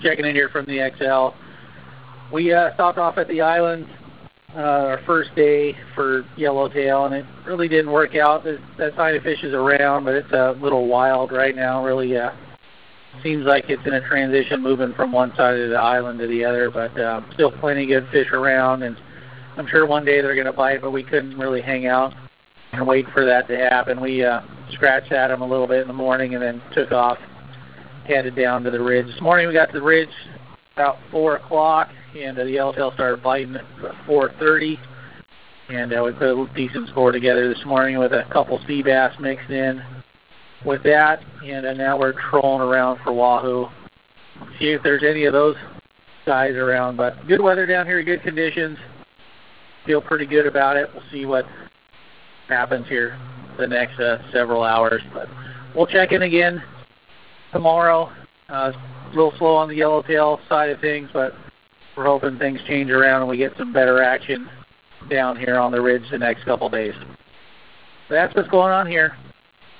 checking in here from the XL. We stopped off at the island our first day for yellowtail, and it really didn't work out. That sign of fish is around, but it's a little wild right now. Really seems like it's in a transition, moving from one side of the island to the other, but still plenty of good fish around, and I'm sure one day they're going to bite, but we couldn't really hang out and wait for that to happen. We scratched at them a little bit in the morning and then took off, headed down to the ridge. This morning we got to the ridge about 4 o'clock, and the yellowtail started biting at 4:30, and we put a decent score together this morning with a couple sea bass mixed in with that, and now we're trolling around for wahoo. See if there's any of those guys around, but good weather down here, good conditions. Feel pretty good about it. We'll see what happens here the next several hours, but we'll check in again tomorrow. A little slow on the yellowtail side of things, but we're hoping things change around and we get some better action down here on the ridge the next couple days. That's what's going on here.